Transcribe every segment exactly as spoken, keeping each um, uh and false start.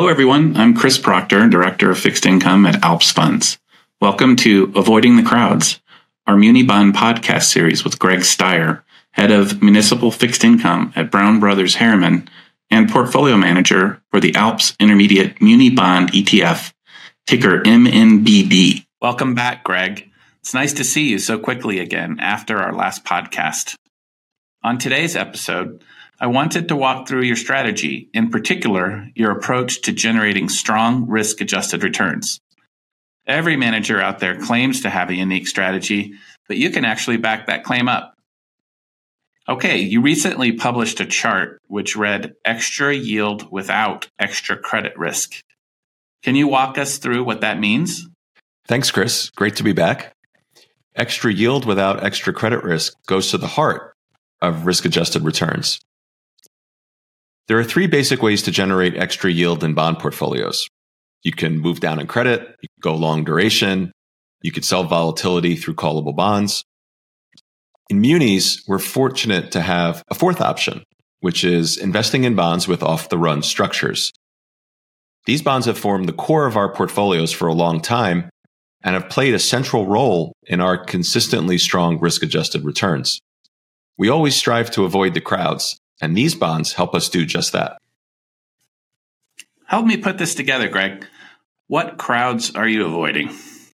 Hello, everyone. I'm Chris Proctor, Director of Fixed Income at Alps Funds. Welcome to Avoiding the Crowds, our Muni Bond podcast series with Greg Steyer, Head of Municipal Fixed Income at Brown Brothers Harriman and Portfolio Manager for the Alps Intermediate Muni Bond E T F, ticker M N B D. Welcome back, Greg. It's nice to see you so quickly again after our last podcast. On today's episode, I wanted to walk through your strategy, in particular, your approach to generating strong risk-adjusted returns. Every manager out there claims to have a unique strategy, but you can actually back that claim up. Okay, you recently published a chart which read extra yield without extra credit risk. Can you walk us through what that means? Thanks, Chris. Great to be back. Extra yield without extra credit risk goes to the heart of risk-adjusted returns. There are three basic ways to generate extra yield in bond portfolios. You can move down in credit, you can go long duration, you could sell volatility through callable bonds. In munis, we're fortunate to have a fourth option, which is investing in bonds with off-the-run structures. These bonds have formed the core of our portfolios for a long time and have played a central role in our consistently strong risk-adjusted returns. We always strive to avoid the crowds, and these bonds help us do just that. Help me put this together, Greg. What crowds are you avoiding?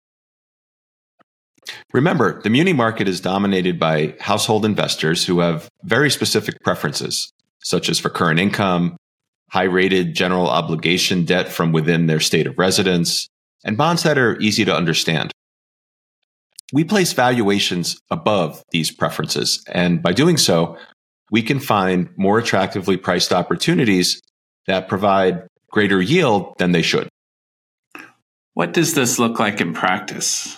Remember, the muni market is dominated by household investors who have very specific preferences, such as for current income, high-rated general obligation debt from within their state of residence, and bonds that are easy to understand. We place valuations above these preferences, and by doing so, we can find more attractively priced opportunities that provide greater yield than they should. What does this look like in practice?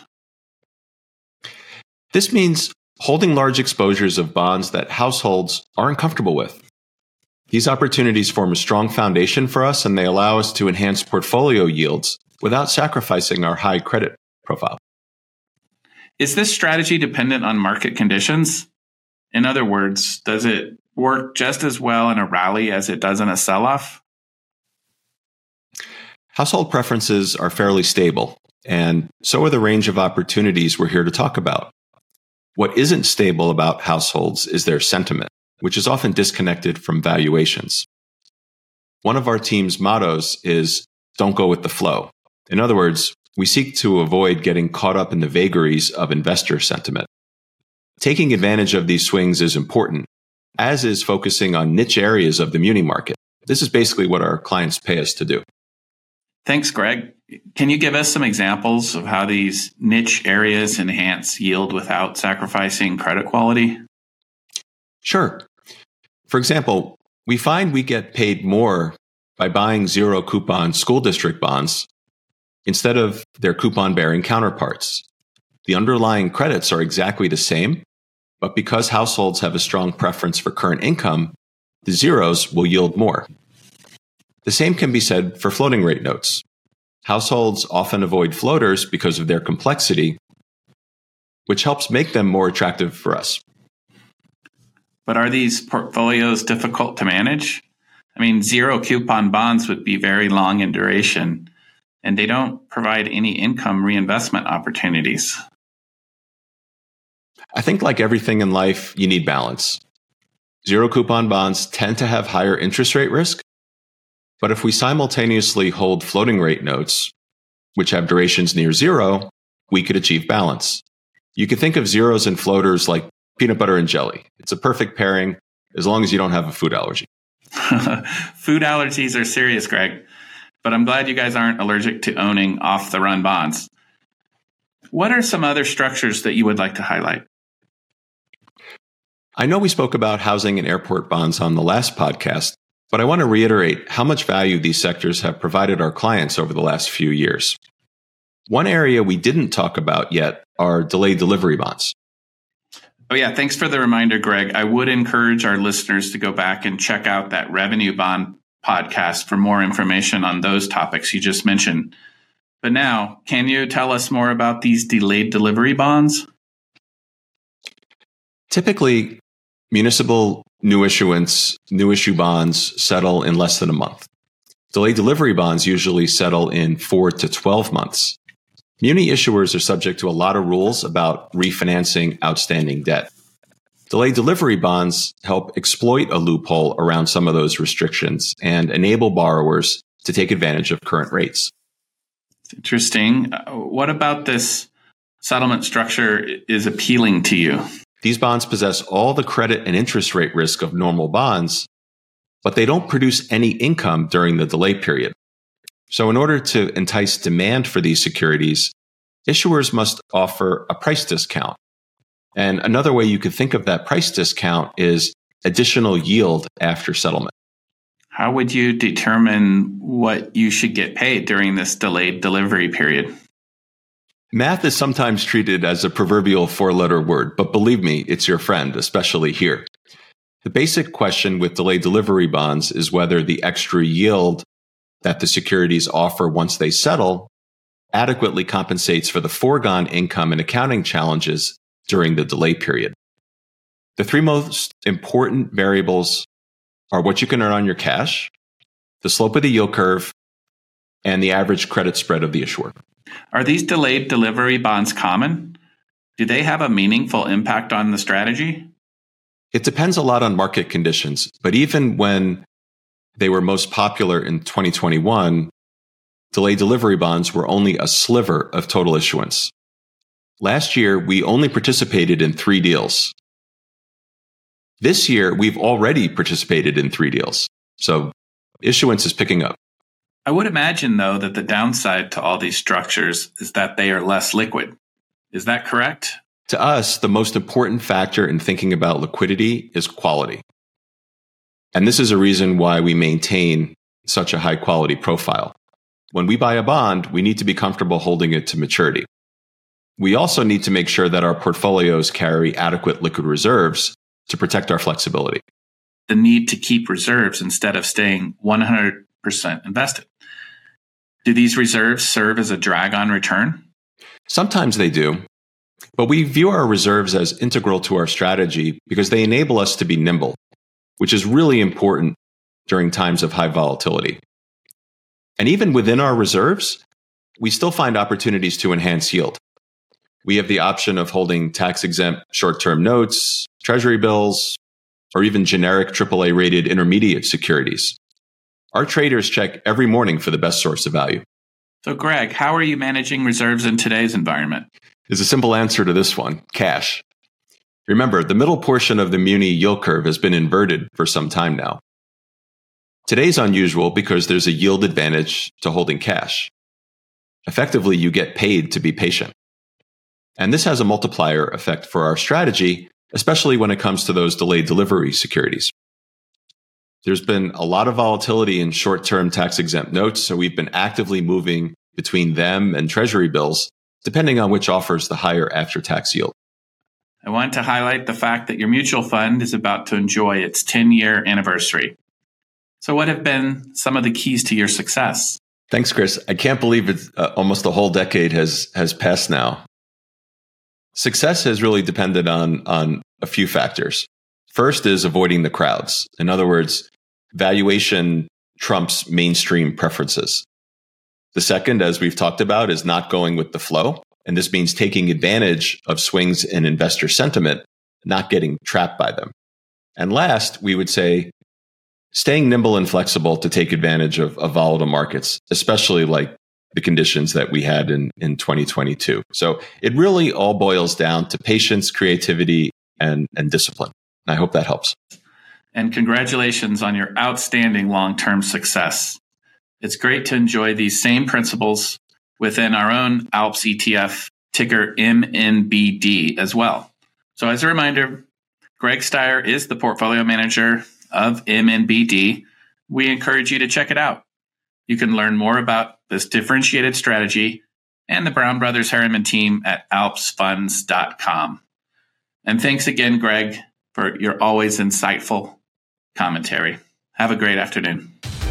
This means holding large exposures of bonds that households aren't comfortable with. These opportunities form a strong foundation for us, and they allow us to enhance portfolio yields without sacrificing our high credit profile. Is this strategy dependent on market conditions? In other words, does it work just as well in a rally as it does in a sell-off? Household preferences are fairly stable, and so are the range of opportunities we're here to talk about. What isn't stable about households is their sentiment, which is often disconnected from valuations. One of our team's mottos is, "Don't go with the flow." In other words, we seek to avoid getting caught up in the vagaries of investor sentiment. Taking advantage of these swings is important, as is focusing on niche areas of the muni market. This is basically what our clients pay us to do. Thanks, Greg. Can you give us some examples of how these niche areas enhance yield without sacrificing credit quality? Sure. For example, we find we get paid more by buying zero coupon school district bonds instead of their coupon-bearing counterparts. The underlying credits are exactly the same, but because households have a strong preference for current income, the zeros will yield more. The same can be said for floating rate notes. Households often avoid floaters because of their complexity, which helps make them more attractive for us. But are these portfolios difficult to manage? I mean, zero coupon bonds would be very long in duration, and they don't provide any income reinvestment opportunities. I think like everything in life, you need balance. Zero coupon bonds tend to have higher interest rate risk, but if we simultaneously hold floating rate notes, which have durations near zero, we could achieve balance. You could think of zeros and floaters like peanut butter and jelly. It's a perfect pairing as long as you don't have a food allergy. Food allergies are serious, Greg, but I'm glad you guys aren't allergic to owning off-the-run bonds. What are some other structures that you would like to highlight? I know we spoke about housing and airport bonds on the last podcast, but I want to reiterate how much value these sectors have provided our clients over the last few years. One area we didn't talk about yet are delayed delivery bonds. Oh yeah, thanks for the reminder, Greg. I would encourage our listeners to go back and check out that Revenue Bond podcast for more information on those topics you just mentioned. But now, can you tell us more about these delayed delivery bonds? Typically, municipal new issuance, new issue bonds settle in less than a month. Delayed delivery bonds usually settle in four to twelve months. Muni issuers are subject to a lot of rules about refinancing outstanding debt. Delayed delivery bonds help exploit a loophole around some of those restrictions and enable borrowers to take advantage of current rates. Interesting. What about this settlement structure is appealing to you? These bonds possess all the credit and interest rate risk of normal bonds, but they don't produce any income during the delay period. So in order to entice demand for these securities, issuers must offer a price discount. And another way you could think of that price discount is additional yield after settlement. How would you determine what you should get paid during this delayed delivery period? Math is sometimes treated as a proverbial four-letter word, but believe me, it's your friend, especially here. The basic question with delayed delivery bonds is whether the extra yield that the securities offer once they settle adequately compensates for the foregone income and accounting challenges during the delay period. The three most important variables are what you can earn on your cash, the slope of the yield curve, and the average credit spread of the issuer. Are these delayed delivery bonds common? Do they have a meaningful impact on the strategy? It depends a lot on market conditions, but even when they were most popular in twenty twenty-one, delayed delivery bonds were only a sliver of total issuance. Last year, we only participated in three deals. This year, we've already participated in three deals. So issuance is picking up. I would imagine, though, that the downside to all these structures is that they are less liquid. Is that correct? To us, the most important factor in thinking about liquidity is quality. And this is a reason why we maintain such a high quality profile. When we buy a bond, we need to be comfortable holding it to maturity. We also need to make sure that our portfolios carry adequate liquid reserves to protect our flexibility. The need to keep reserves instead of staying one hundred percent invested. Do these reserves serve as a drag on return? Sometimes they do, but we view our reserves as integral to our strategy because they enable us to be nimble, which is really important during times of high volatility. And even within our reserves, we still find opportunities to enhance yield. We have the option of holding tax-exempt short-term notes, treasury bills, or even generic triple A rated intermediate securities. Our traders check every morning for the best source of value. So, Greg, how are you managing reserves in today's environment? There's a simple answer to this one: cash. Remember, the middle portion of the muni yield curve has been inverted for some time now. Today's unusual because there's a yield advantage to holding cash. Effectively, you get paid to be patient. And this has a multiplier effect for our strategy, especially when it comes to those delayed delivery securities. There's been a lot of volatility in short-term tax-exempt notes, so we've been actively moving between them and treasury bills, depending on which offers the higher after-tax yield. I want to highlight the fact that your mutual fund is about to enjoy its ten-year anniversary. So what have been some of the keys to your success? Thanks, Chris. I can't believe it's uh, almost a whole decade has has passed now. Success has really depended on, on a few factors. First is avoiding the crowds. In other words, valuation trumps mainstream preferences. The second, as we've talked about, is not going with the flow. And this means taking advantage of swings in investor sentiment, not getting trapped by them. And last, we would say staying nimble and flexible to take advantage of, of volatile markets, especially like the conditions that we had in, in twenty twenty-two. So it really all boils down to patience, creativity, and, and discipline. And I hope that helps. And congratulations on your outstanding long-term success. It's great to enjoy these same principles within our own ALPS E T F, ticker M N B D as well. So as a reminder, Greg Stier is the portfolio manager of M N B D. We encourage you to check it out. You can learn more about this differentiated strategy and the Brown Brothers Harriman team at alps funds dot com. And thanks again, Greg, for your always insightful commentary. Have a great afternoon.